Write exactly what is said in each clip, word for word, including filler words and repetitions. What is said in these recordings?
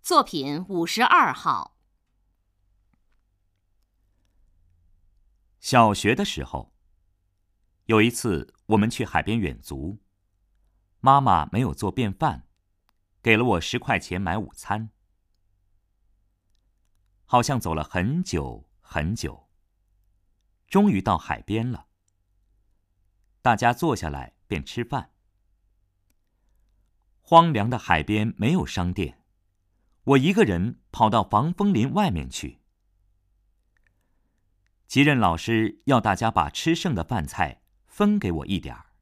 作品五十二号。 小学的时候，有一次我们去海边远足，妈妈没有做便饭，给了我十块钱买午餐。好像走了很久很久，终于到海边了。大家坐下来便吃饭。荒凉的海边没有商店，我一个人跑到防风林外面去。级任老师要大家把吃剩的饭菜分给我一点儿。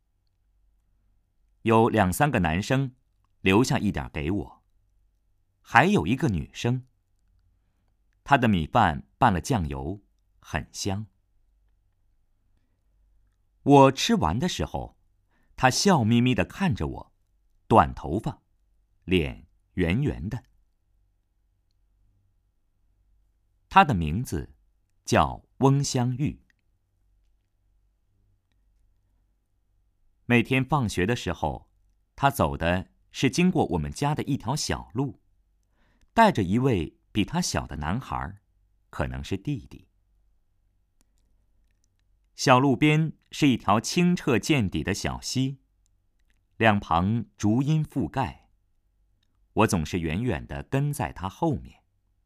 有两三个男生留下一点给我，还有一个女生，她的米饭拌了酱油，很香。我吃完的时候，她笑眯眯地看着我，短头发，脸圆圆的。她的名字叫翁香玉。每天放学的时候，她走的是经过我们家的一条小路，带着一位比她小的男孩，可能是弟弟。小路边是一条清澈见底的小溪，两旁竹荫覆盖，我总是远远地跟在她后面。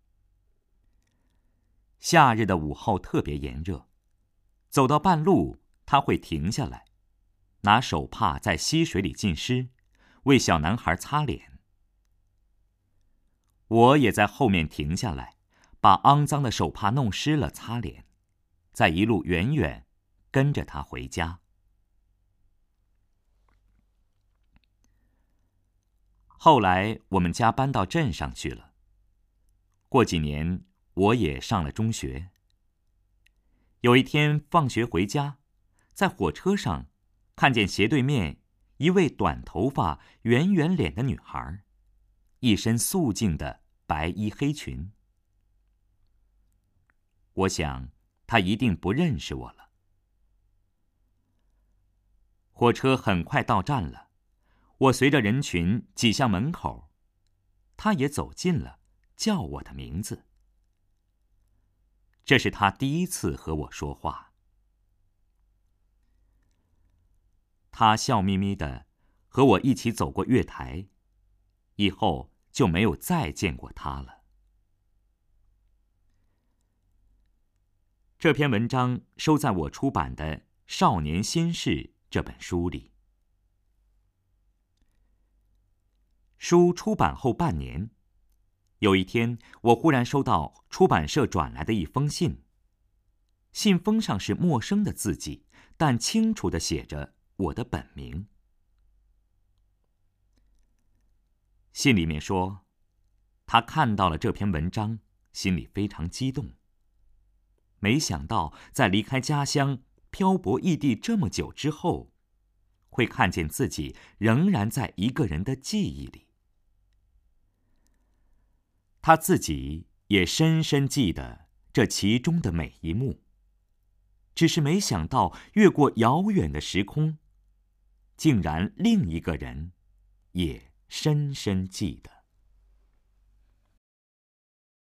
夏日的午后特别炎热，走到半路，她会停下来，拿手帕在溪水里浸湿，为小男孩擦脸。我也在后面停下来，把肮脏的手帕弄湿了擦脸，再一路远远跟着他回家。后来我们家搬到镇上去了，过几年我也上了中学。有一天放学回家，在火车上看见斜对面一位短头发圆圆脸的女孩，一身素净的白衣黑裙。我想她一定不认识我了。火车很快到站了，我随着人群挤向门口，她也走近了，叫我的名字。这是她第一次和我说话。她笑眯眯的和我一起走过月台，以后就没有再见过她了。这篇文章收在我出版的《少年心事》这本书里。书出版后半年，有一天我忽然收到出版社转来的一封信，信封上是陌生的字迹，但清楚地写着我的本名。信里面说，他看到了这篇文章，心里非常激动。没想到在离开家乡漂泊异地这么久之后，会看见自己仍然在一个人的记忆里。他自己也深深记得这其中的每一幕，只是没想到越过遥远的时空，竟然另一个人也深深记得。